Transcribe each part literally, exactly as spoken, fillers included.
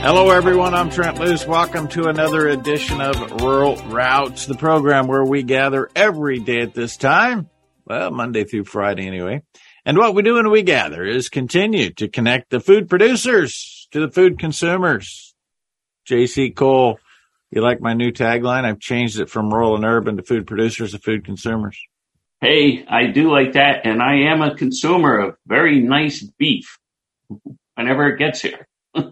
Hello, everyone. I'm Trent Luce. Welcome to another edition of Rural Routes, the program where we gather every day at this time. Well, Monday through Friday anyway. And what we do when we gather is continue to connect the food producers to the food consumers. J C. Cole, you like my new tagline? I've changed it from rural and urban to food producers to food consumers. Hey, I do like that, and I am a consumer of very nice beef whenever it gets here.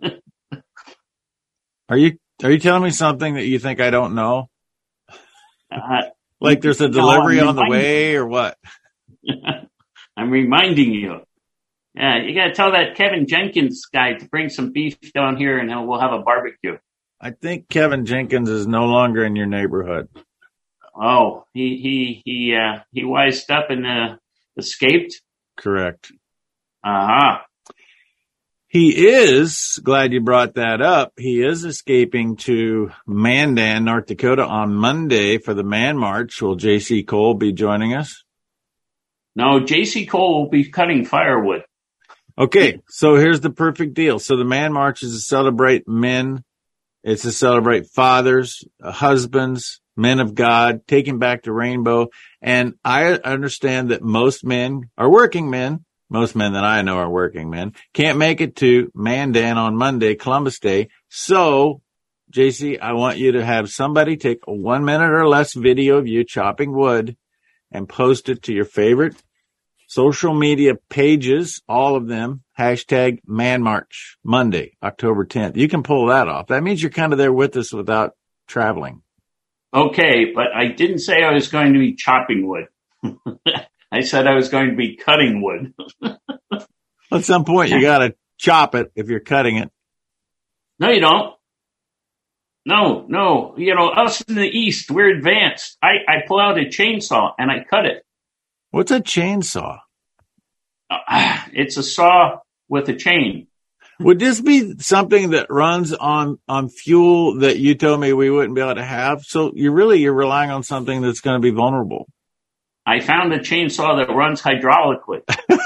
Are you are you telling me something that you think I don't know? Uh, like there's a delivery no, on the way or what? I'm reminding you. Yeah, you got to tell that Kevin Jenkins guy to bring some beef down here and we'll have a barbecue. I think Kevin Jenkins is no longer in your neighborhood. Oh, he he he uh, he wised up and uh, escaped? Correct. Uh-huh. He is, glad you brought that up, he is escaping to Mandan, North Dakota on Monday for the Man March. Will J C. Cole be joining us? No, J C. Cole will be cutting firewood. Okay, so here's the perfect deal. So the Man March is to celebrate men. It's to celebrate fathers, husbands, men of God, taking back the rainbow. And I understand that most men are working men. Most men that I know are working men. Can't make it to Mandan on Monday, Columbus Day. So, J C, I want you to have somebody take a one minute or less video of you chopping wood and post it to your favorite social media pages, all of them. Hashtag Man March, Monday, October tenth. You can pull that off. That means you're kind of there with us without traveling. Okay, but I didn't say I was going to be chopping wood. I said I was going to be cutting wood. At some point, you got to chop it if you're cutting it. No, you don't. No, no. You know, us in the East, we're advanced. I, I pull out a chainsaw and I cut it. What's a chainsaw? Uh, it's a saw with a chain. Would this be something that runs on, on fuel that you told me we wouldn't be able to have? So you really, you're relying on something that's going to be vulnerable. I found a chainsaw that runs hydraulically.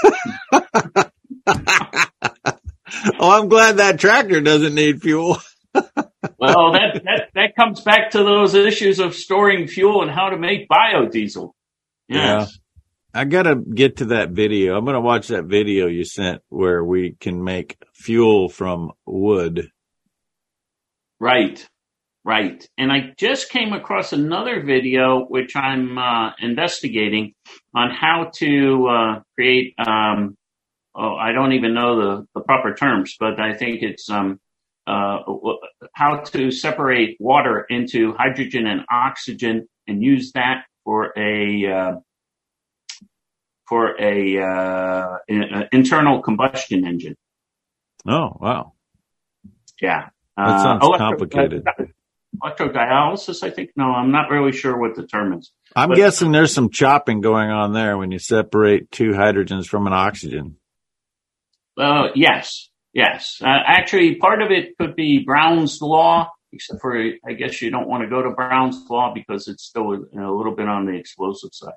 Oh, I'm glad that tractor doesn't need fuel. Well, that, that, that comes back to those issues of storing fuel and how to make biodiesel. Yes. Yeah. I got to get to that video. I'm going to watch that video you sent where we can make fuel from wood. Right. Right. And I just came across another video, which I'm uh, investigating on how to uh, create, um, oh, I don't even know the, the proper terms, but I think it's um, uh, how to separate water into hydrogen and oxygen and use that for a uh, for a uh, an internal combustion engine. Oh, wow. Yeah. That sounds uh, complicated. Electro- Electrodialysis, I think. No, I'm not really sure what the term is. I'm but, guessing there's some chopping going on there when you separate two hydrogens from an oxygen. Uh, yes, yes. Uh, actually, part of it could be Brown's Law, except for I guess you don't want to go to Brown's Law because it's still a, a little bit on the explosive side.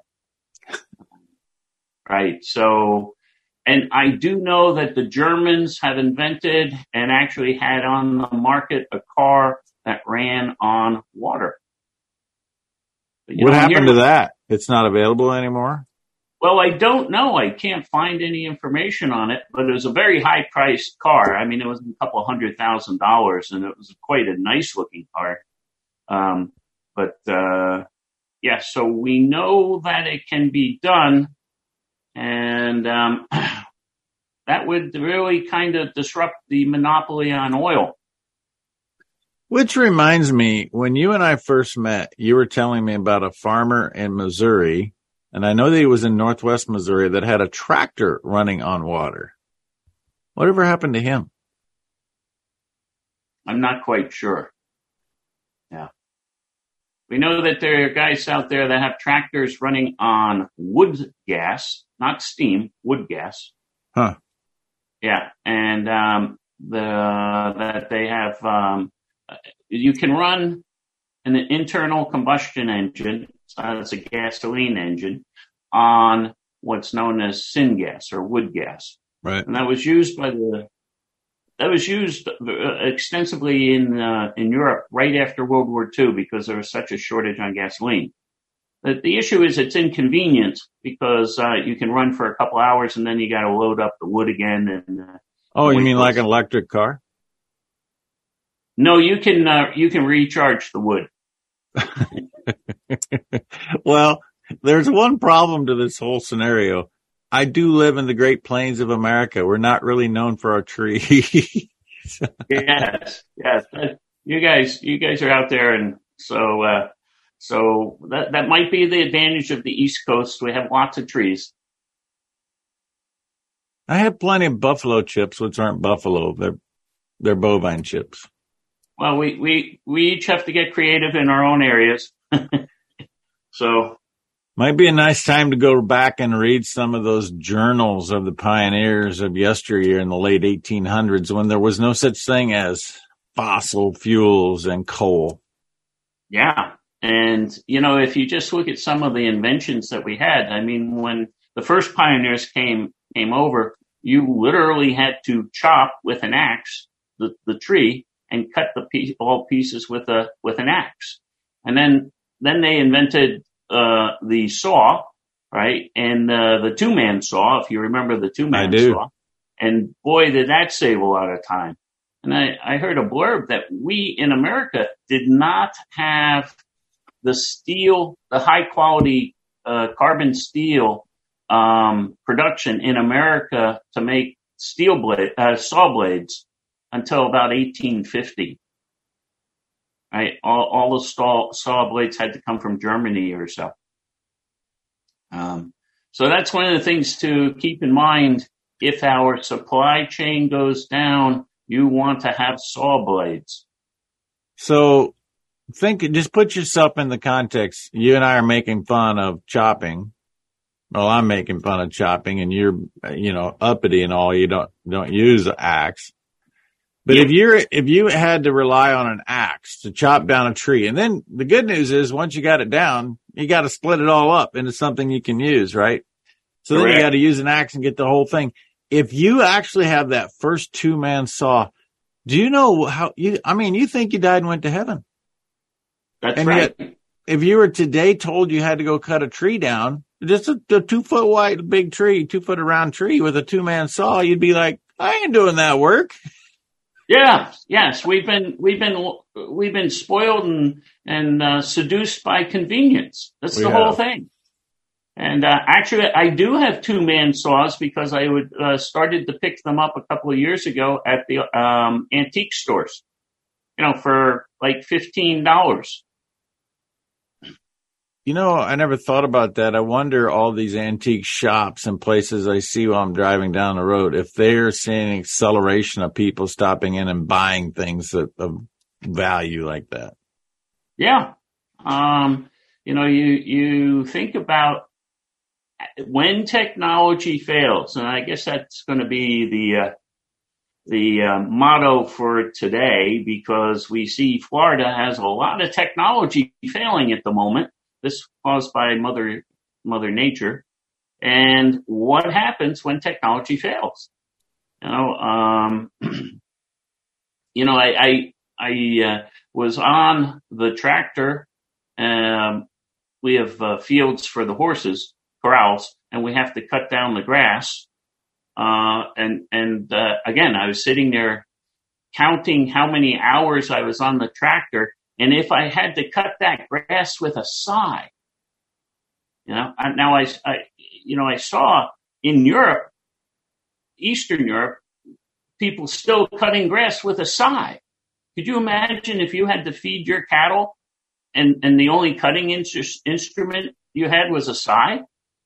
Right. So, and I do know that the Germans have invented and actually had on the market a car that ran on water. But, what know, happened here, to that? It's not available anymore? Well, I don't know. I can't find any information on it, but it was a very high-priced car. I mean, it was a couple hundred thousand dollars, and it was quite a nice-looking car. Um, but, uh, yeah, so we know that it can be done, and um, that would really kind of disrupt the monopoly on oil. Which reminds me, when you and I first met, you were telling me about a farmer in Missouri, and I know that he was in northwest Missouri, that had a tractor running on water. Whatever happened to him? I'm not quite sure. Yeah. We know that there are guys out there that have tractors running on wood gas, not steam, wood gas. Huh. Yeah. And um, the that they have, um, you can run an internal combustion engine, so it's a gasoline engine, on what's known as syngas or wood gas. Right. And that was used by the that was used extensively in uh, in Europe right after World War Two because there was such a shortage on gasoline. But the issue is it's inconvenient because uh, you can run for a couple hours and then you got to load up the wood again. And uh, oh, you mean like an electric car? No, you can uh, you can recharge the wood. Well, there's one problem to this whole scenario. I do live in the Great Plains of America. We're not really known for our trees. Yes, yes. You guys, you guys are out there, and so uh, so that that might be the advantage of the East Coast. We have lots of trees. I have plenty of buffalo chips, which aren't buffalo. They're they're bovine chips. Well, we we we each have to get creative in our own areas. So. Might be a nice time to go back and read some of those journals of the pioneers of yesteryear in the late eighteen hundreds when there was no such thing as fossil fuels and coal. Yeah. And, you know, if you just look at some of the inventions that we had, I mean, when the first pioneers came came over, you literally had to chop with an axe the, the tree and cut the piece, all pieces with a with an axe. And then then they invented Uh, the saw, right? And uh, the two-man saw, if you remember the two-man saw. And boy, did that save a lot of time. And I, I heard a blurb that we in America did not have the steel, the high-quality uh, carbon steel um, production in America to make steel blade, uh, saw blades until about eighteen fifty. Right, all, all the saw, saw blades had to come from Germany or so. Um, so that's one of the things to keep in mind. If our supply chain goes down, you want to have saw blades. So think, just put yourself in the context. You and I are making fun of chopping. Well, I'm making fun of chopping, and you're, you know, uppity and all. You don't don't use an axe. But yeah. if you're, if you had to rely on an axe to chop down a tree, and then the good news is once you got it down, you got to split it all up into something you can use, right? So Correct. Then you got to use an axe and get the whole thing. If you actually have that first two man saw, do you know how you, I mean, you think you died and went to heaven. That's and right. Yet, if you were today told you had to go cut a tree down, just a, a two foot wide big tree, two foot around tree with a two man saw, you'd be like, I ain't doing that work. Yeah, yes, we've been we've been we've been spoiled and and uh, seduced by convenience. That's we the have. whole thing. And uh, actually, I do have two man saws because I would uh, started to pick them up a couple of years ago at the um, antique stores, you know, for like fifteen dollars. You know, I never thought about that. I wonder all these antique shops and places I see while I'm driving down the road, if they're seeing an acceleration of people stopping in and buying things of, of value like that. Yeah. Um, you know, you, you think about when technology fails, and I guess that's going to be the, uh, the uh, motto for today, because we see Florida has a lot of technology failing at the moment. This caused by Mother Mother Nature, and what happens when technology fails? You know, um, you know, I I, I uh, was on the tractor. Um, we have uh, fields for the horses, corrals, and we have to cut down the grass. Uh, and and uh, again, I was sitting there counting how many hours I was on the tractor. And if I had to cut that grass with a scythe, you know, I, now I, I, you know, I saw in Europe, Eastern Europe, people still cutting grass with a scythe. Could you imagine if you had to feed your cattle and, and the only cutting in- instrument you had was a scythe?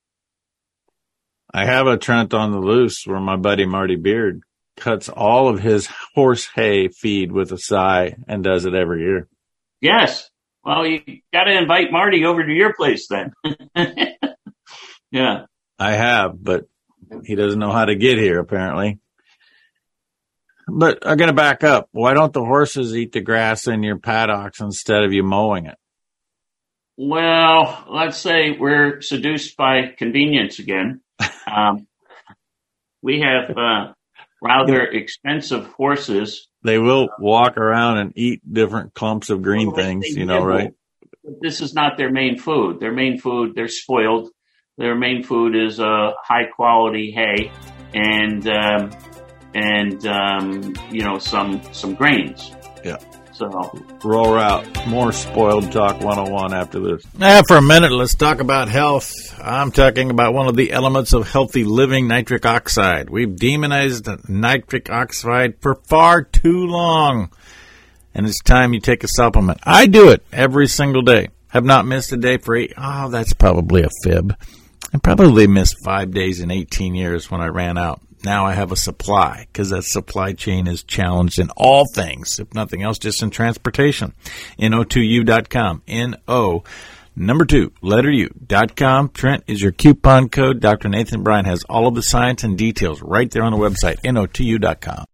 I have a Trent on the Loose where my buddy Marty Beard cuts all of his horse hay feed with a scythe and does it every year. Yes. Well, you got to invite Marty over to your place then. Yeah. I have, but he doesn't know how to get here, apparently. But I'm going to back up. Why don't the horses eat the grass in your paddocks instead of you mowing it? Well, let's say we're seduced by convenience again. Um, we have, uh, rather expensive horses. They will walk around and eat different clumps of green Well, they- things, they you know, nibble. right? But this is not their main food. Their main food, they're spoiled. Their main food is uh, high quality hay and um, and um, you know some some grains. Yeah. So Roll out. More Spoiled Talk one oh one after this. Now, for a minute, let's talk about health. I'm talking about one of the elements of healthy living, nitric oxide. We've demonized nitric oxide for far too long, and it's time you take a supplement. I do it every single day. Have not missed a day for eight. Oh, that's probably a fib. I probably missed five days in eighteen years when I ran out. Now I have a supply, because that supply chain is challenged in all things, if nothing else, just in transportation. N O two U dot com. N O, number two, letter U, dot com. Trent is your coupon code. Doctor Nathan Bryan has all of the science and details right there on the website, N O two U dot com.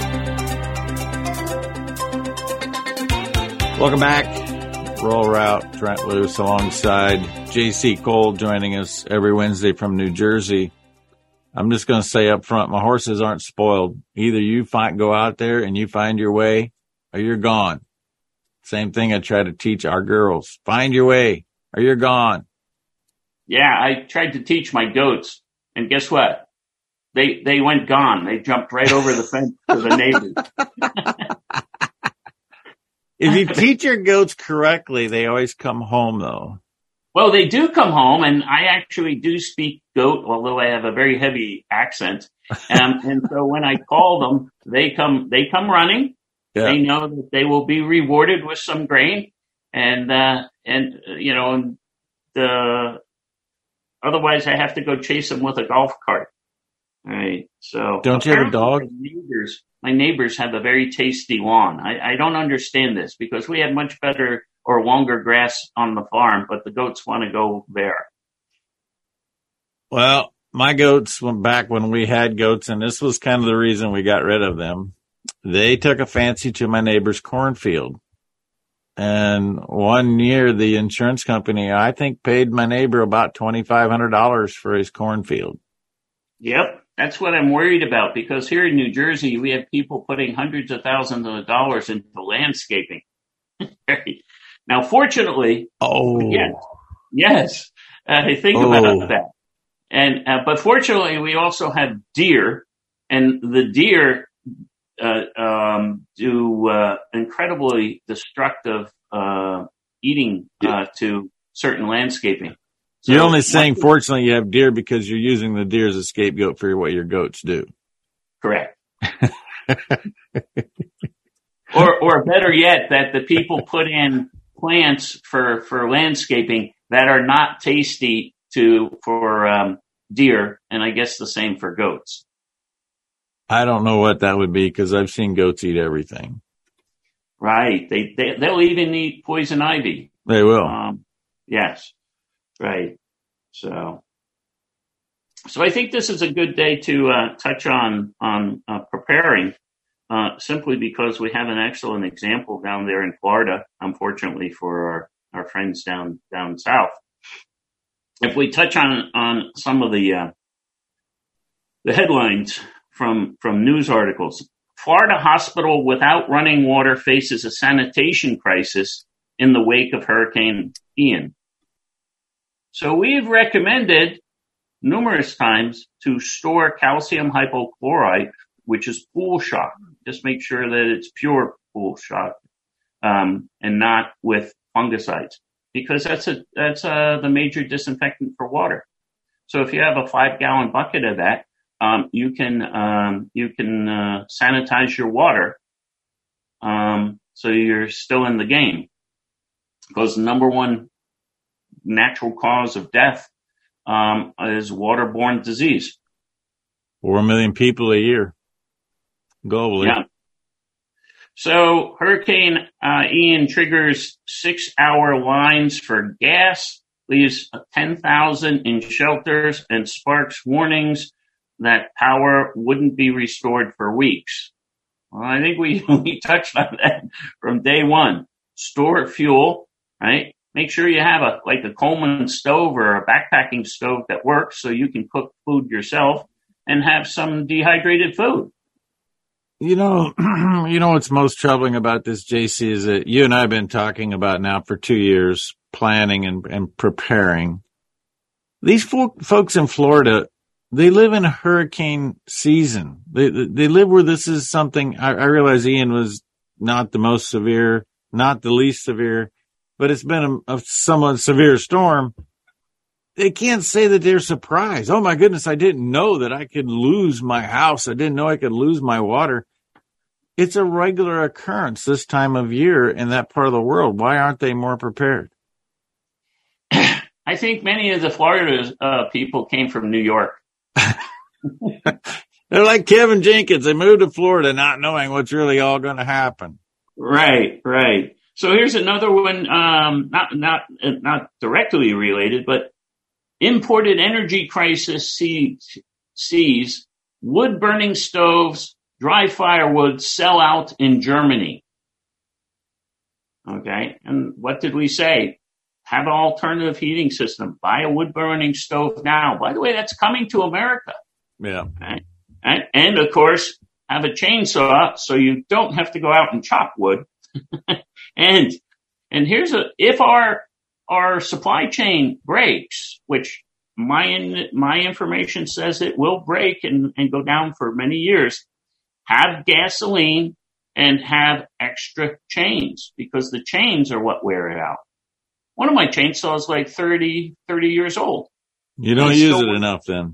Welcome back. Roll Route, Trent Loos alongside J C Cole joining us every Wednesday from New Jersey. I'm just going to say up front, my horses aren't spoiled. Either you find, go out there and you find your way, or you're gone. Same thing I try to teach our girls. Find your way, or you're gone. yeah, I tried to teach my goats, and guess what? They they went gone. They jumped right over the fence to the neighbors. If you teach your goats correctly, they always come home, though. Well, they do come home, and I actually do speak goat, although I have a very heavy accent. Um, and so when I call them, they come, they come running. Yeah. They know that they will be rewarded with some grain, and uh, and uh, you know, and the otherwise I have to go chase them with a golf cart. All right. So Don't you have a dog? My neighbors, my neighbors have a very tasty lawn. I, I don't understand this, because we have much better or longer grass on the farm, but the goats want to go there. Well, my goats went back when we had goats, and this was kind of the reason we got rid of them. They took a fancy to my neighbor's cornfield. And one year, the insurance company, I think, paid my neighbor about twenty-five hundred dollars for his cornfield. Yep. That's what I'm worried about, because here in New Jersey, we have people putting hundreds of thousands of dollars into landscaping. Now, fortunately, Oh, yes, yes, uh, think Oh. about that. And uh, but fortunately, we also have deer, and the deer uh, um, do uh, incredibly destructive uh, eating uh, to certain landscaping. So you're only saying, one- fortunately, you have deer because you're using the deer as a scapegoat for what your goats do. Correct. or, or better yet, that the people put in plants for, for landscaping that are not tasty to for um, deer, and I guess the same for goats. I don't know what that would be, because I've seen goats eat everything. Right? They, they they'll even eat poison ivy. They will. Um, yes. Right. So, so I think this is a good day to uh, touch on on uh, preparing. Uh, simply because we have an excellent example down there in Florida, unfortunately for our, our friends down down south. If we touch on on some of the uh, the headlines from from news articles, Florida hospital without running water faces a sanitation crisis in the wake of Hurricane Ian. So we've recommended numerous times to store calcium hypochlorite, which is pool shock. Just make sure that it's pure pool shock, um, and not with fungicides, because that's a, that's a, the major disinfectant for water. So if you have a five gallon bucket of that, um, you can, um, you can, uh, sanitize your water. Um, so you're still in the game, because the number one natural cause of death, um, is waterborne disease. Four million people a year globally. Yeah. So Hurricane uh, Ian triggers six-hour lines for gas, leaves ten thousand in shelters, and sparks warnings that power wouldn't be restored for weeks. Well, I think we, we touched on that from day one. Store fuel, right? Make sure you have a like a Coleman stove or a backpacking stove that works so you can cook food yourself and have some dehydrated food. You know, you know what's most troubling about this, J C, is that you and I have been talking about now for two years, planning and, and preparing. These fo- folks in Florida, they live in hurricane season. They they live where this is something. I, I realize Ian was not the most severe, not the least severe, but it's been a, a somewhat severe storm. They can't say that they're surprised. Oh my goodness, I didn't know that I could lose my house. I didn't know I could lose my water. It's a regular occurrence this time of year in that part of the world. Why aren't they more prepared? I think many of the Florida uh, people came from New York. They're like Kevin Jenkins. They moved to Florida not knowing what's really all going to happen. Right, right. So here's another one, um, not not not directly related, but imported energy crisis sees, sees wood-burning stoves, dry firewood sell out in Germany. Okay, and what did we say? Have an alternative heating system. Buy a wood-burning stove now. By the way, that's coming to America. Yeah. Okay? And, and, of course, have a chainsaw so you don't have to go out and chop wood. and and here's a if our our supply chain breaks, which my in, my information says it will break and, and go down for many years, have gasoline and have extra chains, because the chains are what wear it out. One of my chainsaws is like thirty, thirty years old. You don't use it enough then.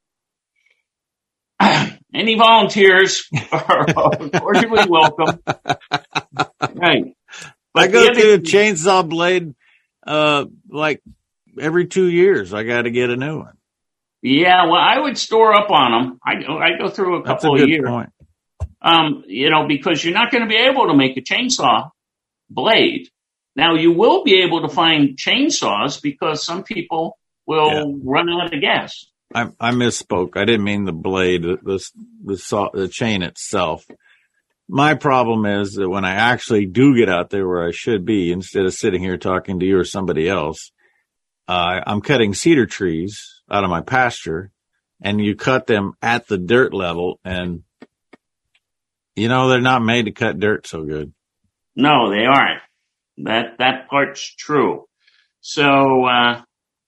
Any volunteers are cordially welcome. Right. But I go other, through a chainsaw blade uh, like every two years. I got to get a new one. Yeah, well, I would store up on them. I, I go through a couple That's a good of years. point. Um, you know, because you're not going to be able to make a chainsaw blade. Now, you will be able to find chainsaws because some people will yeah. run out of gas. I, I misspoke. I didn't mean the blade, the the, the, saw, the chain itself. My problem is that when I actually do get out there where I should be, instead of sitting here talking to you or somebody else, uh, I'm cutting cedar trees out of my pasture, and you cut them at the dirt level, and, you know, they're not made to cut dirt so good. No, they aren't. That that part's true. So, uh,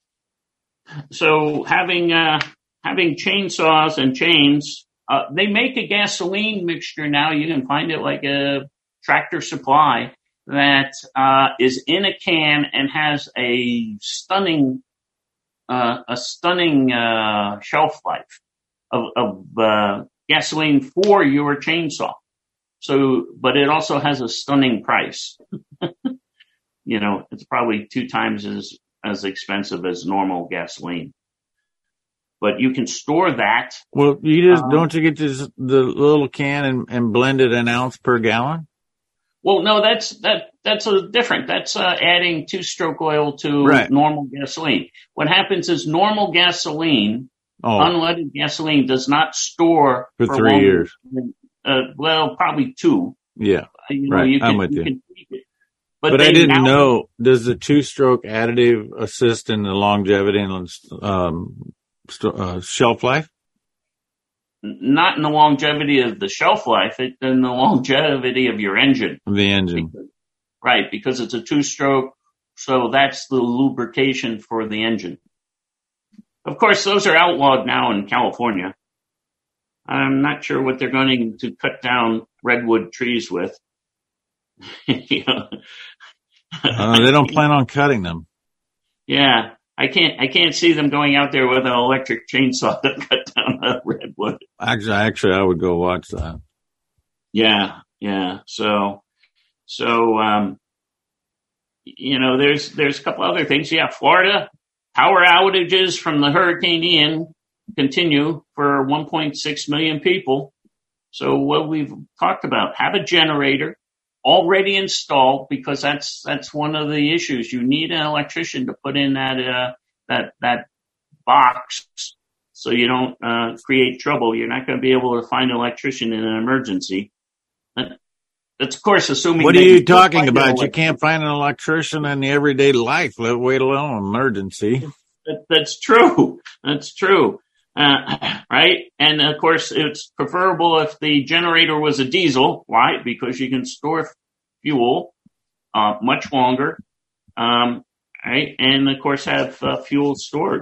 so having uh, having chainsaws and chains, uh, they make a gasoline mixture now. You can find it like a Tractor Supply that uh, is in a can and has a stunning uh, a stunning uh, shelf life of, of uh, gasoline for your chainsaw. So, but it also has a stunning price. You know, it's probably two times as, as expensive as normal gasoline. But you can store that. Well, you just, um, don't you get this, the little can and, and blend it an ounce per gallon? Well, no, that's, that, that's a different. That's uh, adding two-stroke oil to right. normal gasoline. What happens is normal gasoline, oh. unleaded gasoline, does not store for, for three long, years. Uh, well, probably two. Yeah, you know, right. You can, I'm with you. you. Can tweak it. But, but I didn't now, know, does the two-stroke additive assist in the longevity and um, st- uh, shelf life? Not in the longevity of the shelf life, it in the longevity of your engine. The engine. Because, right, because it's a two-stroke, so that's the lubrication for the engine. Of course, those are outlawed now in California. I'm not sure what they're going to cut down redwood trees with. you know. uh, they don't plan on cutting them. Yeah, I can't. I can't see them going out there with an electric chainsaw to cut down a redwood. Actually, actually, I would go watch that. Yeah, yeah. So, so um, you know, there's there's a couple other things. Yeah, Florida power outages from the Hurricane Ian continue for one point six million people. So what we've talked about, have a generator already installed, because that's that's one of the issues. You need an electrician to put in that uh, that that box so you don't uh, create trouble. You're not going to be able to find an electrician in an emergency. That's, of course, assuming. What are you, you talking about? You can't find an electrician in the everyday life, wait alone emergency. That, that's true. That's true. Uh, right? And of course, it's preferable if the generator was a diesel. Why? Because you can store fuel uh, much longer, um, right? And of course, have uh, fuel stored.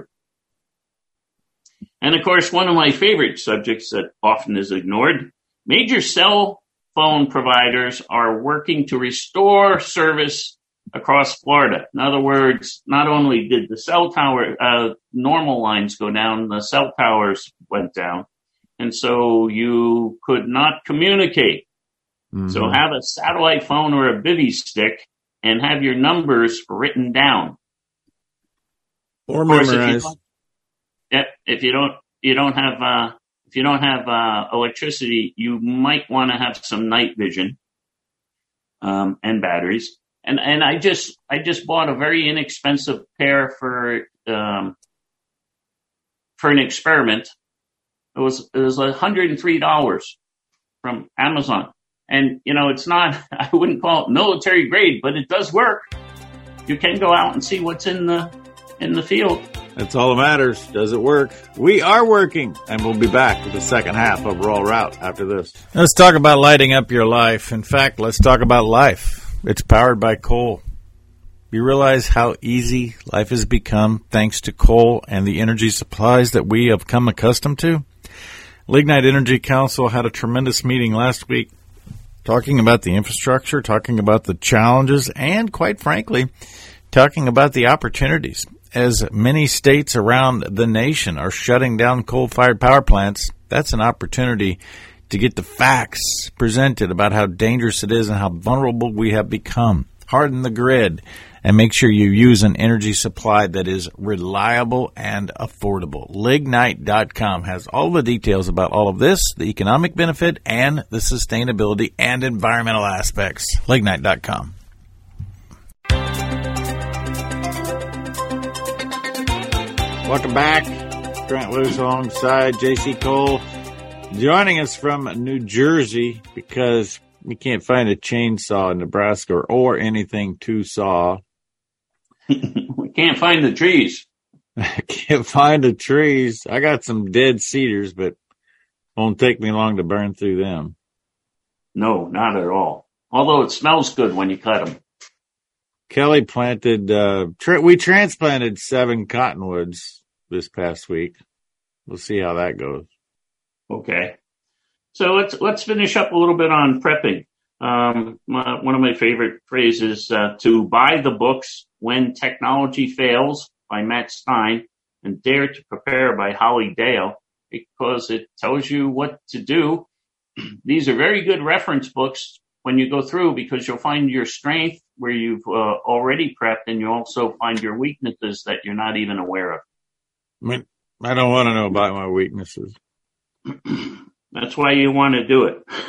And of course, one of my favorite subjects that often is ignored, major cell phone providers are working to restore service across Florida. In other words, not only did the cell tower, uh, normal lines go down, the cell towers went down. And so you could not communicate. Mm-hmm. So have a satellite phone or a bivy stick and have your numbers written down. Or memorized. If you, yep, if you don't, you don't have, uh, if you don't have, uh, electricity, you might want to have some night vision, um, and batteries. And and I just I just bought a very inexpensive pair for um, for an experiment. It was it was one hundred three dollars from Amazon, and you know it's not I wouldn't call it military grade, but it does work. You can go out and see what's in the in the field. That's all that matters. Does it work? We are working, and we'll be back with the second half of Raw Route after this. Let's talk about lighting up your life. In fact, let's talk about life. It's powered by coal. You realize how easy life has become thanks to coal and the energy supplies that we have come accustomed to? Lignite Energy Council had a tremendous meeting last week talking about the infrastructure, talking about the challenges, and quite frankly, talking about the opportunities. As many states around the nation are shutting down coal-fired power plants, that's an opportunity to get the facts presented about how dangerous it is and how vulnerable we have become. Harden the grid and make sure you use an energy supply that is reliable and affordable. Lignite dot com has all the details about all of this, the economic benefit, and the sustainability and environmental aspects. Lignite dot com. Welcome back. Grant Lewis alongside J C Cole. Joining us from New Jersey because we can't find a chainsaw in Nebraska or, or anything to saw. We can't find the trees. I can't find the trees. I got some dead cedars, but won't take me long to burn through them. No, not at all. Although it smells good when you cut them. Kelly planted, uh, tra- we transplanted seven cottonwoods this past week. We'll see how that goes. Okay. So let's, let's finish up a little bit on prepping. Um, my, one of my favorite phrases, uh, to buy the books When Technology Fails by Matt Stein and Dare to Prepare by Holly Dale, because it tells you what to do. These are very good reference books when you go through because you'll find your strength where you've uh, already prepped, and you also find your weaknesses that you're not even aware of. I mean, I don't want to know about my weaknesses. That's why you want to do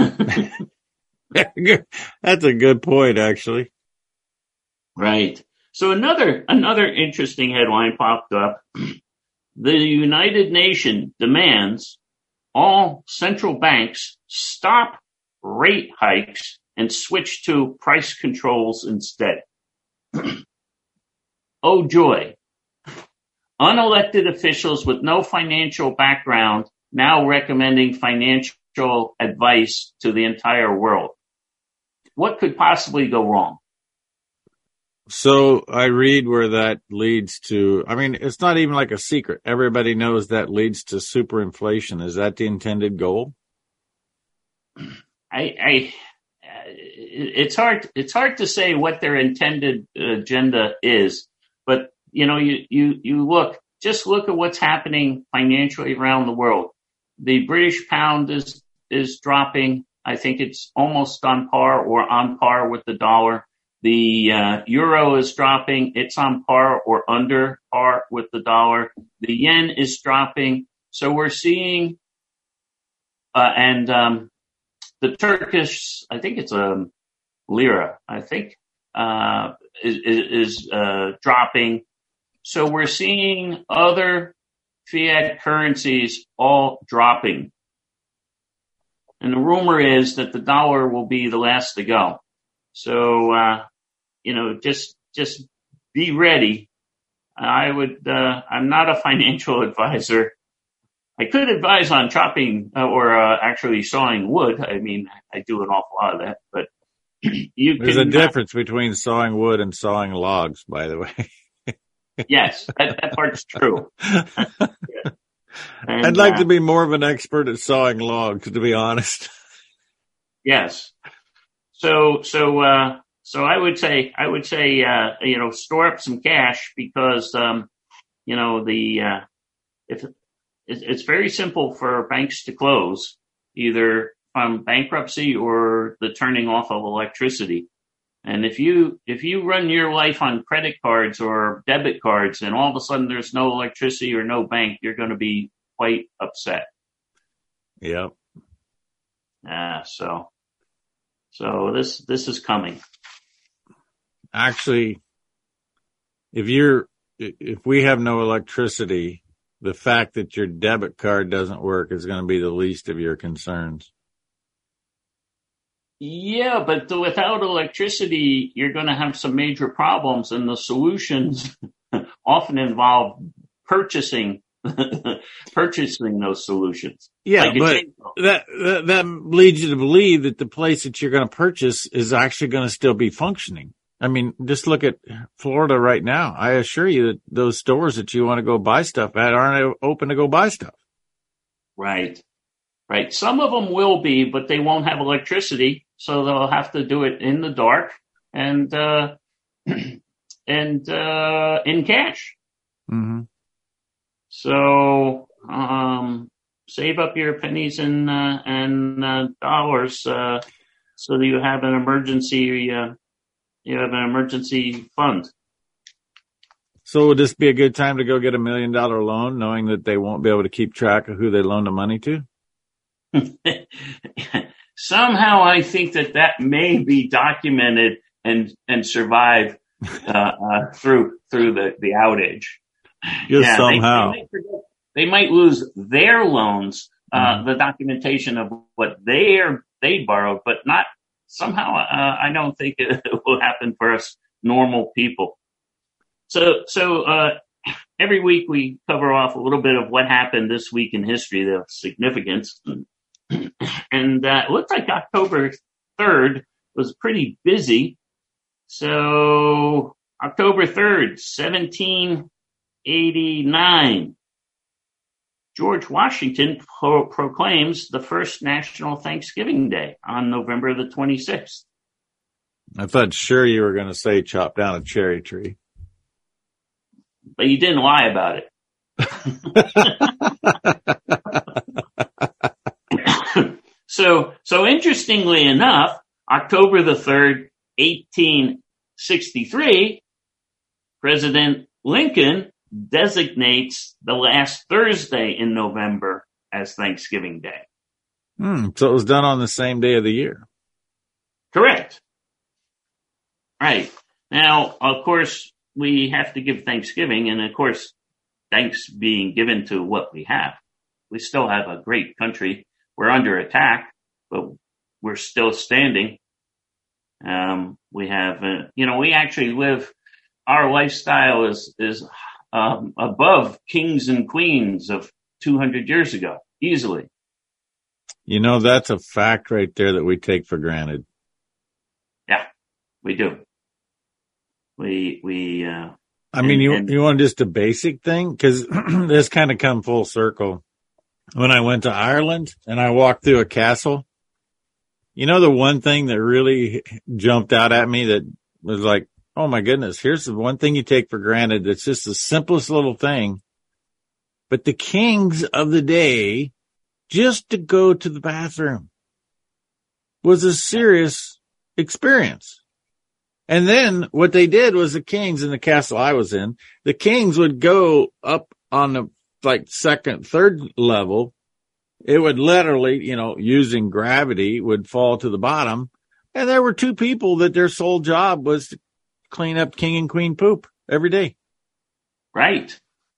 it. That's a good point, actually. Right. So another another interesting headline popped up. The United Nations demands all central banks stop rate hikes and switch to price controls instead. Oh, joy. Unelected officials with no financial background now recommending financial advice to the entire world. What could possibly go wrong? So I read where that leads to, I mean, it's not even like a secret. Everybody knows that leads to superinflation. Is that the intended goal? I, I, it's hard, it's hard to say what their intended agenda is, but you know, you, you, you look, just look at what's happening financially around the world. The British pound is, is dropping. I think it's almost on par or on par with the dollar. The uh, euro is dropping. It's on par or under par with the dollar. The yen is dropping. So we're seeing, uh, and um, the Turkish, I think it's a lira, I think, uh, is, is uh, dropping. So we're seeing other fiat currencies all dropping. And the rumor is that the dollar will be the last to go. So, uh, you know, just, just be ready. I would, uh, I'm not a financial advisor. I could advise on chopping uh, or uh, actually sawing wood. I mean, I do an awful lot of that, but you There's can, a difference uh, between sawing wood and sawing logs, by the way. Yes, that, that part's true. And, I'd like uh, to be more of an expert at sawing logs, to be honest. Yes. So, so, uh, so I would say, I would say, uh, you know, store up some cash because, um, you know, the, uh, if it's very simple for banks to close either from bankruptcy or the turning off of electricity. And if you, if you run your life on credit cards or debit cards and all of a sudden there's no electricity or no bank, you're going to be quite upset. Yep. Uh, so, so this, this is coming. Actually, if you're, if we have no electricity, the fact that your debit card doesn't work is going to be the least of your concerns. Yeah, but without electricity, you're going to have some major problems, and the solutions often involve purchasing purchasing those solutions. Yeah, like but that, that that leads you to believe that the place that you're going to purchase is actually going to still be functioning. I mean, just look at Florida right now. I assure you that those stores that you want to go buy stuff at aren't open to go buy stuff. Right. Right. Some of them will be, but they won't have electricity, so they'll have to do it in the dark and uh, and uh, in cash. Mm-hmm. So um, save up your pennies and uh, and uh, dollars uh, so that you have an emergency. Uh, you have an emergency fund. So would this be a good time to go get a million dollar loan, knowing that they won't be able to keep track of who they loaned the money to? Somehow I think that that may be documented and, and survive, uh, uh, through, through the, the outage. Just yeah, somehow. They, they, might, they might lose their loans, uh, mm-hmm. the documentation of what they are, they borrowed, but not somehow, uh, I don't think it will happen for us normal people. So, so, uh, every week we cover off a little bit of what happened this week in history, the significance. And uh, it looked like October third was pretty busy. So October third, seventeen eighty-nine, George Washington pro- proclaims the first National Thanksgiving Day on November the twenty-sixth. I thought sure you were going to say chop down a cherry tree. But you didn't lie about it. So, so interestingly enough, October the third, eighteen sixty-three, President Lincoln designates the last Thursday in November as Thanksgiving Day. Hmm, so it was done on the same day of the year. Correct. Right. Now, of course, we have to give Thanksgiving, and of course, thanks being given to what we have. We still have a great country. We're under attack, but we're still standing. Um, we have, uh, you know, we actually live, our lifestyle is, is, um, above kings and queens of two hundred years ago, easily. You know, that's a fact right there that we take for granted. Yeah, we do. We, we, uh, I mean, and, you, and, you want just a basic thing? Cause this kind of come full circle. When I went to Ireland and I walked through a castle, you know, the one thing that really jumped out at me that was like, oh my goodness, here's the one thing you take for granted. That's just the simplest little thing. But the kings of the day, just to go to the bathroom was a serious experience. And then what they did was the kings in the castle I was in, the kings would go up on the like second, third level. It would literally, you know, using gravity would fall to the bottom. And there were two people that their sole job was to clean up king and queen poop every day. Right.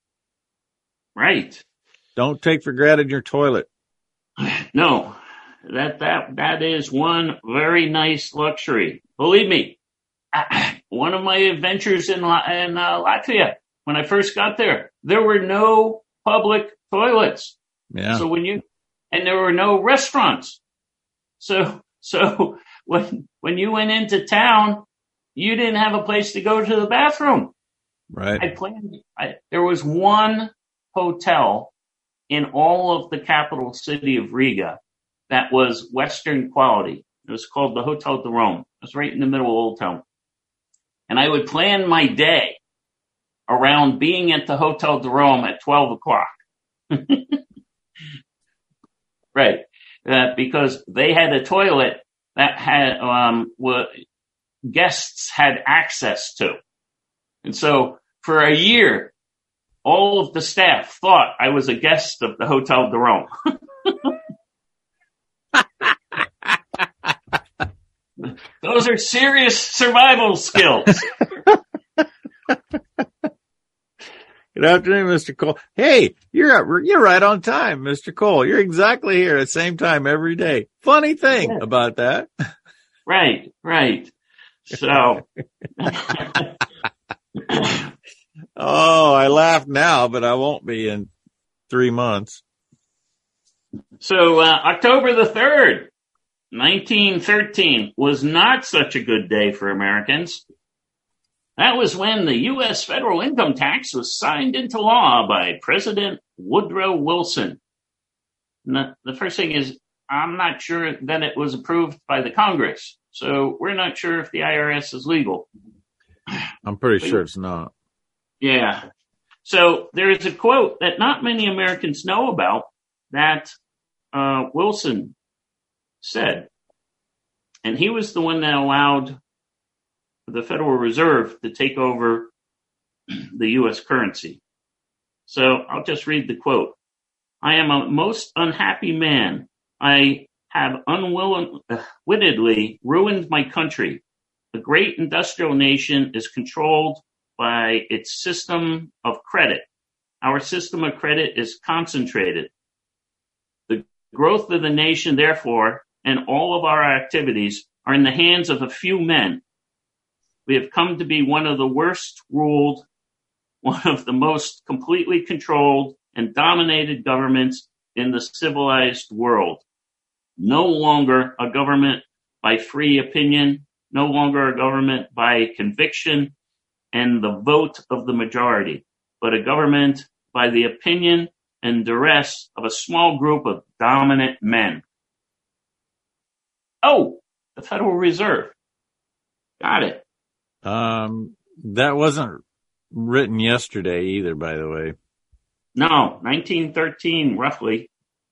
Right. Don't take for granted your toilet. No, that, that, that is one very nice luxury. Believe me, one of my adventures in, in uh, Latvia, when I first got there, there were no public toilets. Yeah. So when you, and there were no restaurants. So, so when, when you went into town, you didn't have a place to go to the bathroom. Right. I planned, I, there was one hotel in all of the capital city of Riga that was Western quality. It was called the Hotel de Rome. It was right in the middle of Old Town. And I would plan my day around being at the Hotel de Rome at twelve o'clock. Right. Uh, because they had a toilet that had, um, what guests had access to. And so for a year, all of the staff thought I was a guest of the Hotel de Rome. Those are serious survival skills. Good afternoon, Mister Cole. Hey, you're you're right on time, Mister Cole. You're exactly here at the same time every day. Funny thing yeah. about that. Right, right. So. Oh, I laugh now, but I won't be in three months. So uh, October the third, nineteen thirteen was not such a good day for Americans. That was when the U S federal income tax was signed into law by President Woodrow Wilson. Now, the first thing is, I'm not sure that it was approved by the Congress, so we're not sure if the I R S is legal. I'm pretty sure it's not. Yeah. So there is a quote that not many Americans know about that uh, Wilson said. And he was the one that allowed the Federal Reserve to take over the U S currency. So I'll just read the quote. I am a most unhappy man. I have unwittingly ruined my country. The great industrial nation is controlled by its system of credit. Our system of credit is concentrated. The growth of the nation, therefore, and all of our activities are in the hands of a few men. We have come to be one of the worst ruled, one of the most completely controlled and dominated governments in the civilized world. No longer a government by free opinion, no longer a government by conviction and the vote of the majority, but a government by the opinion and duress of a small group of dominant men. Oh, the Federal Reserve. Got it. Um, that wasn't written yesterday either, by the way. No, nineteen thirteen, roughly.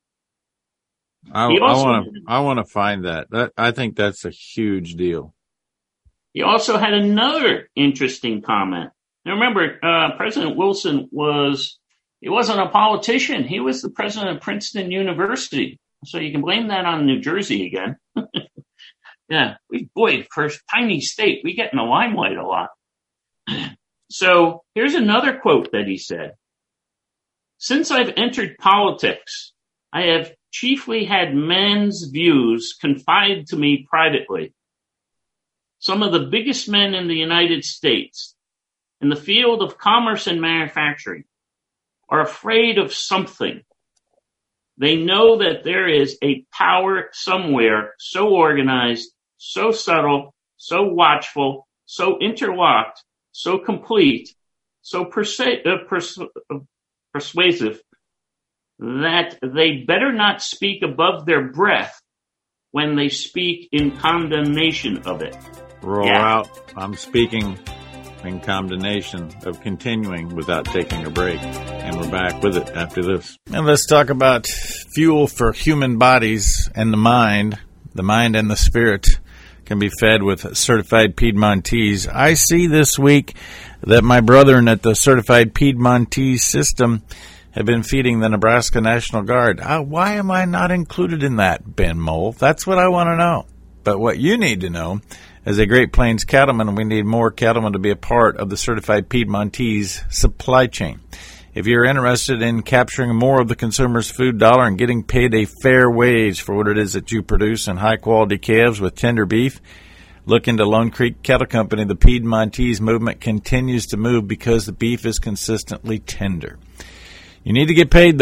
I want to. I want to find that. That I think that's a huge deal. He also had another interesting comment. Now remember, uh, President Wilson was, he wasn't a politician. He was the president of Princeton University. So you can blame that on New Jersey again. Yeah, we, boy, for a tiny state, we get in the limelight a lot. So here's another quote that he said. Since I've entered politics, I have chiefly had men's views confided to me privately. Some of the biggest men in the United States in the field of commerce and manufacturing are afraid of something. They know that there is a power somewhere so organized, so subtle, so watchful, so interlocked, so complete, so persa- uh, pers- uh, persuasive that they better not speak above their breath when they speak in condemnation of it. Roll yeah. out. I'm speaking in condemnation of continuing without taking a break. And we're back with it after this. And let's talk about fuel for human bodies and the mind. The mind and the spirit can be fed with certified Piedmontese. I see this week that my brethren at the certified Piedmontese system have been feeding the Nebraska National Guard. Uh, why am I not included in that, Ben Mole? That's what I want to know. But what you need to know, as a Great Plains cattleman, we need more cattlemen to be a part of the certified Piedmontese supply chain. If you're interested in capturing more of the consumer's food dollar and getting paid a fair wage for what it is that you produce in high-quality calves with tender beef, look into Lone Creek Cattle Company. The Piedmontese movement continues to move because the beef is consistently tender. You need to get paid, though,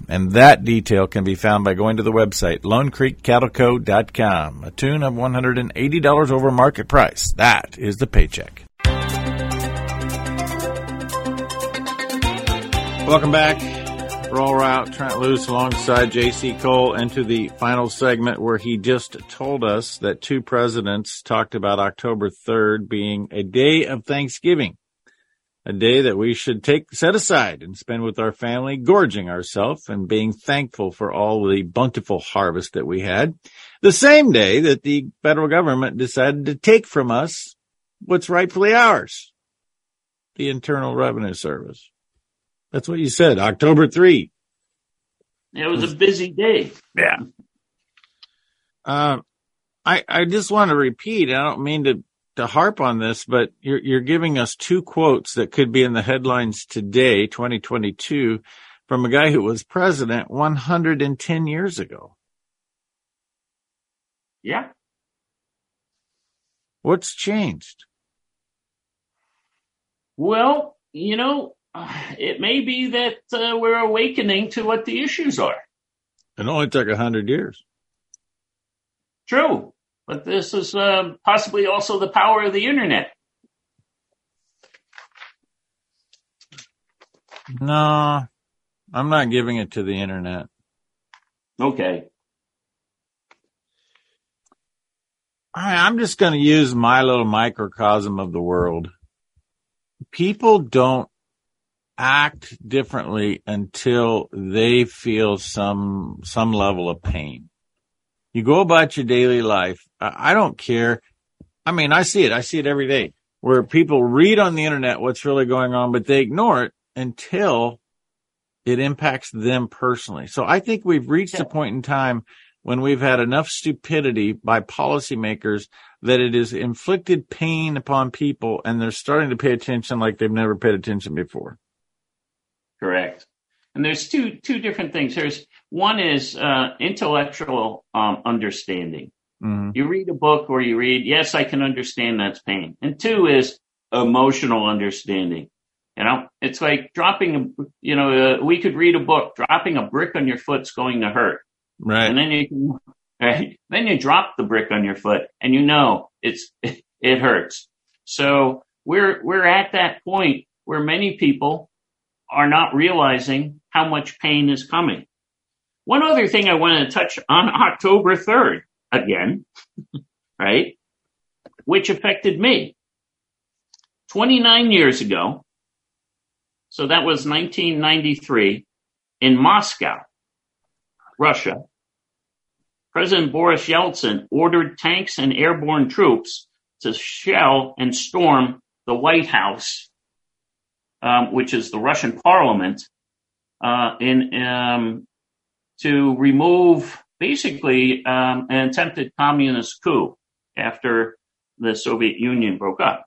And that detail can be found by going to the website, lone creek cattle co dot com. A tune of one hundred eighty dollars over market price. That is the paycheck. Welcome back. Roll Route, Trent Loos alongside J C Cole into the final segment where he just told us that two presidents talked about October third being a day of Thanksgiving, a day that we should take set aside and spend with our family, gorging ourselves and being thankful for all the bountiful harvest that we had. The same day that the federal government decided to take from us what's rightfully ours, the Internal Revenue Service. That's what you said, October third. It was a busy day. Yeah. Um, I, I just want to repeat, I don't mean to, to harp on this, but you're, you're giving us two quotes that could be in the headlines today, twenty twenty-two, from a guy who was president one hundred ten years ago. Yeah. What's changed? Well, you know, it may be that uh, we're awakening to what the issues are. It only took a hundred years. True. But this is uh, possibly also the power of the internet. No, I'm not giving it to the internet. Okay. I, I'm just going to use my little microcosm of the world. People don't act differently until they feel some some level of pain. You go about your daily life. I don't care. I mean, I see it. I see it every day where people read on the internet what's really going on, but they ignore it until it impacts them personally. So I think we've reached a point in time when we've had enough stupidity by policymakers that it has inflicted pain upon people, and they're starting to pay attention like they've never paid attention before. Correct. And there's two two different things. There's one is uh, intellectual um, understanding. Mm-hmm. You read a book or you read, yes, I can understand that's pain. And two is emotional understanding. You know, it's like dropping, a, you know, uh, we could read a book, dropping a brick on your foot's going to hurt. Right. And then you, right, then you drop the brick on your foot and you know it's, it hurts. So we're, we're at that point where many people are not realizing how much pain is coming. One other thing I want to touch on October third again, right, which affected me. twenty-nine years ago, so that was nineteen ninety-three, in Moscow, Russia, President Boris Yeltsin ordered tanks and airborne troops to shell and storm the White House, um, which is the Russian parliament, uh, in, um, to remove basically um, an attempted communist coup after the Soviet Union broke up.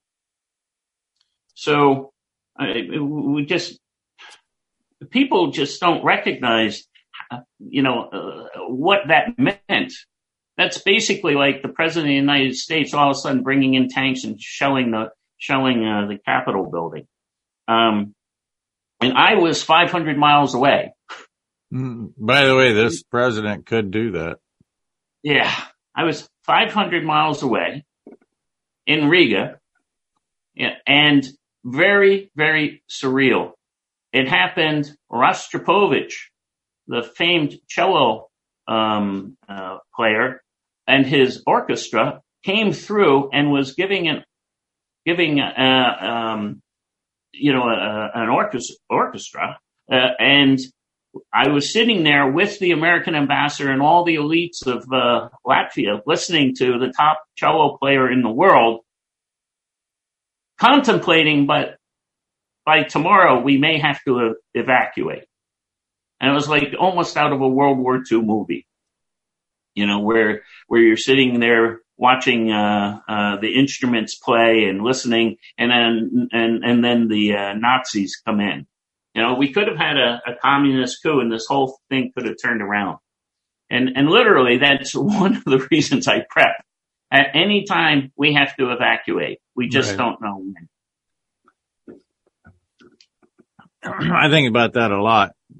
So uh, we just, people just don't recognize, you know, uh, what that meant. That's basically like the president of the United States all of a sudden bringing in tanks and shelling the shelling uh, the Capitol building. Um, and I was five hundred miles away. By the way, this president could do that. Yeah, I was five hundred miles away in Riga, and very, very surreal. It happened. Rostropovich, the famed cello um, uh, player, and his orchestra came through and was giving an giving uh, um, you know uh, an orchestra, orchestra uh, and I was sitting there with the American ambassador and all the elites of uh, Latvia, listening to the top cello player in the world, contemplating, but by tomorrow we may have to uh, evacuate. And it was like almost out of a World War Two movie, you know, where where you're sitting there watching uh, uh, the instruments play and listening, and then and and then the uh, Nazis come in. You know, we could have had a, a communist coup and this whole thing could have turned around. And and literally, that's one of the reasons I prep. At any time, we have to evacuate. We just right. don't know when. I think about that a lot.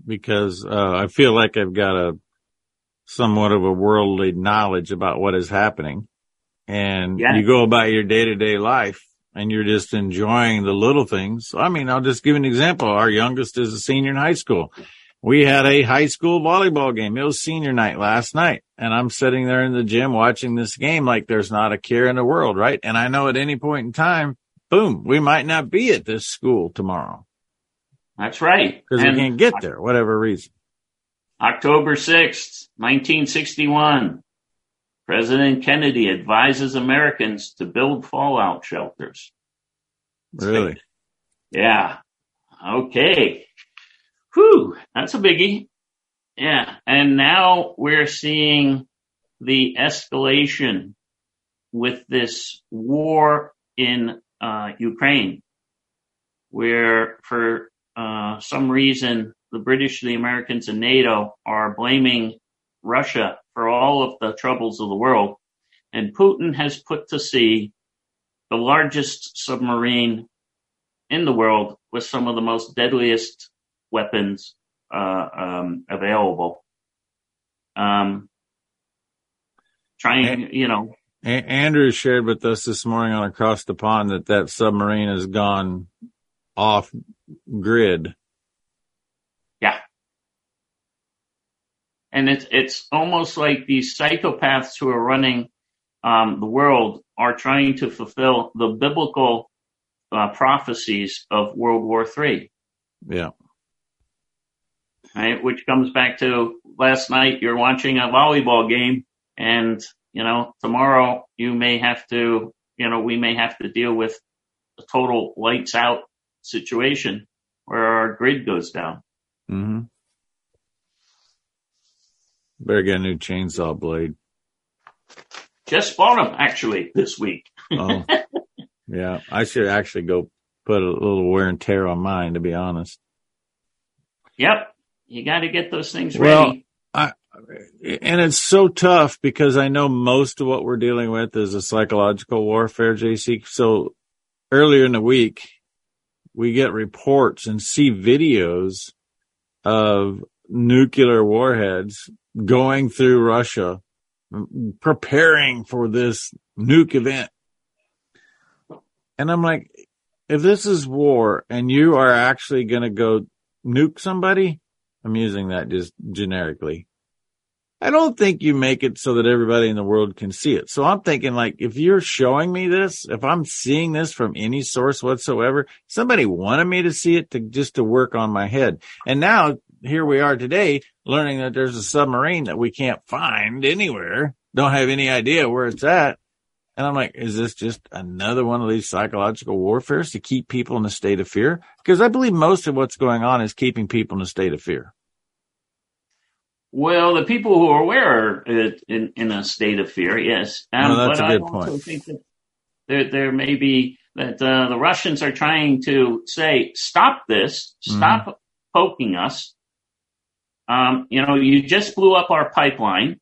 because uh, I feel like I've got a somewhat of a worldly knowledge about what is happening. And yeah. you go about your day-to-day life and you're just enjoying the little things. I mean, I'll just give an example. Our youngest is a senior in high school. We had a high school volleyball game. It was senior night last night. And I'm sitting there in the gym watching this game like there's not a care in the world, right? And I know at any point in time, boom, we might not be at this school tomorrow. That's right. Because we can't get there, whatever reason. October sixth, nineteen sixty-one. President Kennedy advises Americans to build fallout shelters. Really? Yeah. Okay. Whew. That's a biggie. Yeah. And now we're seeing the escalation with this war in uh, Ukraine, where for uh, some reason the British, the Americans, and NATO are blaming Russia for all of the troubles of the world. And Putin has put to sea the largest submarine in the world with some of the most deadliest weapons uh, um, available. Um, trying, you know. Andrew shared with us this morning on Across the Pond that that submarine has gone off grid. Yeah. And it's it's almost like these psychopaths who are running um, the world are trying to fulfill the biblical uh, prophecies of World War Three. Yeah. Right, which comes back to last night you're watching a volleyball game, and you know tomorrow you may have to, you know, we may have to deal with a total lights out situation where our grid goes down. Mm-hmm. Better get a new chainsaw blade. Just bought them, actually, this week. Oh, yeah. I should actually go put a little wear and tear on mine, to be honest. Yep. You got to get those things well, ready. I, and it's so tough because I know most of what we're dealing with is a psychological warfare, J C. So earlier in the week, we get reports and see videos of nuclear warheads going through Russia, preparing for this nuke event. And I'm like, if this is war and you are actually going to go nuke somebody, I'm using that just generically, I don't think you make it so that everybody in the world can see it. So I'm thinking, like, if you're showing me this, if I'm seeing this from any source whatsoever, somebody wanted me to see it to just to work on my head. And now here we are today learning that there's a submarine that we can't find anywhere, don't have any idea where it's at. And I'm like, is this just another one of these psychological warfares to keep people in a state of fear? Because I believe most of what's going on is keeping people in a state of fear. Well, the people who are aware are in, in a state of fear, yes. Um, well, that's but a good I also point. think that there, there may be that uh, the Russians are trying to say, stop this, stop mm-hmm. poking us. Um, you know, you just blew up our pipeline,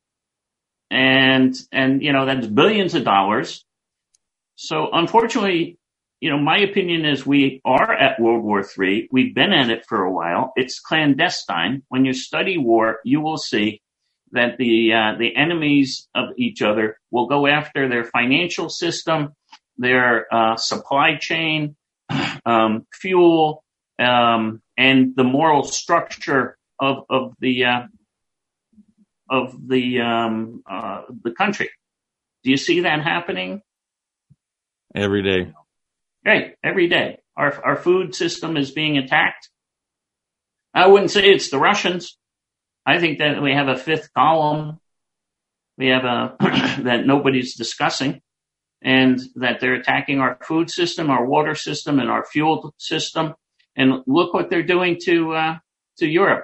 and and you know that's billions of dollars. So unfortunately, you know, my opinion is we are at World War Three. We've been at it for a while. It's clandestine. When you study war, you will see that the uh, the enemies of each other will go after their financial system, their uh, supply chain, um, fuel, um, and the moral structure of of the uh, of the um, uh, the country. Do you see that happening? Every day. Right, every day. Our our food system is being attacked. I wouldn't say it's the Russians. I think that we have a fifth column. We have a that nobody's discussing, and that they're attacking our food system, our water system, and our fuel system. And look what they're doing to uh, to Europe.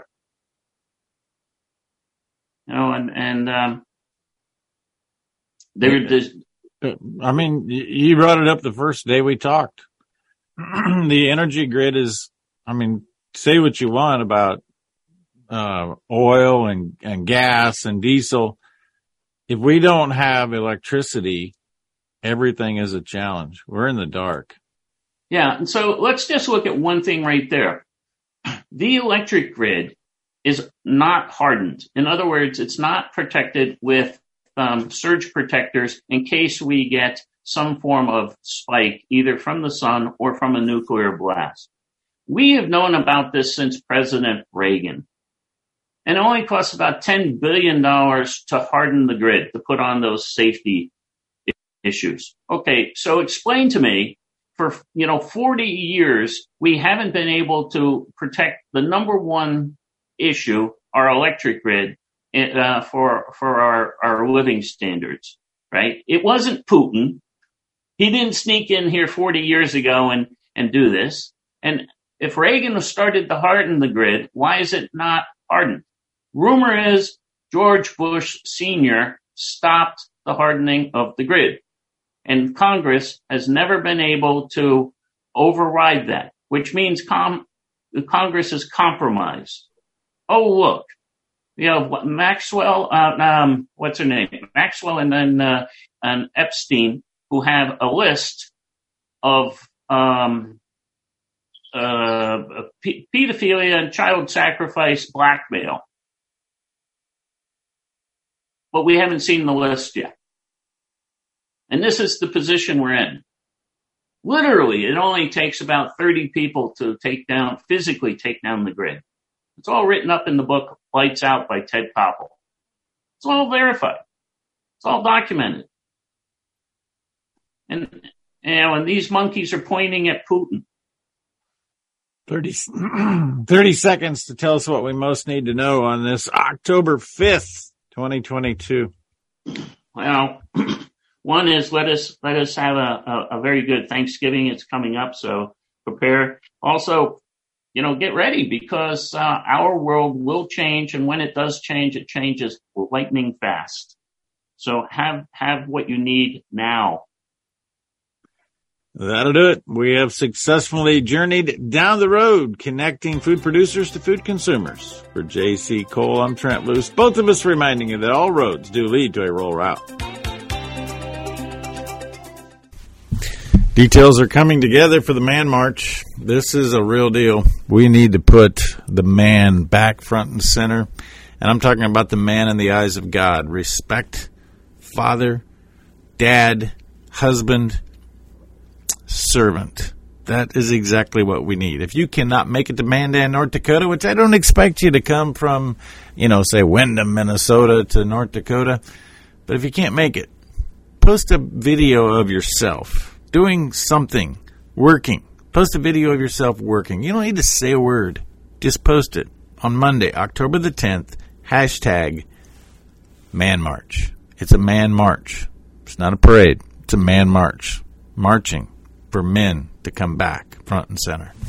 You know, and and um, they're just. I mean, you brought it up the first day we talked. The energy grid is, I mean, say what you want about uh, oil and, and gas and diesel. If we don't have electricity, everything is a challenge. We're in the dark. Yeah. And so let's just look at one thing right there. The electric grid is not hardened. In other words, it's not protected with um, surge protectors in case we get some form of spike, either from the sun or from a nuclear blast. We have known about this since President Reagan. And it only costs about ten billion dollars to harden the grid, to put on those safety issues. Okay, so explain to me, for, you know, forty years, we haven't been able to protect the number one issue, our electric grid, uh, for, for our, our living standards, right? It wasn't Putin. He didn't sneak in here forty years ago and, and do this. And if Reagan started to harden the grid, why is it not hardened? Rumor is George Bush Senior stopped the hardening of the grid. And Congress has never been able to override that, which means com- Congress is compromised. Oh, look, you know, Maxwell, uh, um, what's her name? Maxwell and then uh, and Epstein, who have a list of um, uh, p- pedophilia and child sacrifice blackmail. But we haven't seen the list yet. And this is the position we're in. Literally, it only takes about thirty people to take down, physically take down the grid. It's all written up in the book, Lights Out by Ted Koppel. It's all verified. It's all documented. And, you know, and these monkeys are pointing at Putin. thirty, thirty seconds to tell us what we most need to know on this October fifth, twenty twenty-two. Well, one is let us let us have a, a, a very good Thanksgiving. It's coming up, so prepare. Also, you know, get ready because uh, our world will change, and when it does change, it changes lightning fast. So have have what you need now. That'll do it. We have successfully journeyed down the road, connecting food producers to food consumers. For J C. Cole, I'm Trent Loos. Both of us reminding you that all roads do lead to a rural route. Details are coming together for the Man March. This is a real deal. We need to put the man back front and center. And I'm talking about the man in the eyes of God. Respect, father, dad, husband, servant. That is exactly what we need. If you cannot make it to Mandan, North Dakota, which I don't expect you to come from, you know, say Windham, Minnesota to North Dakota. But if you can't make it, post a video of yourself doing something, working. Post a video of yourself working. You don't need to say a word. Just post it on Monday, October the tenth, hashtag Man March. It's a man march. It's not a parade. It's a man march. Marching for men to come back front and center.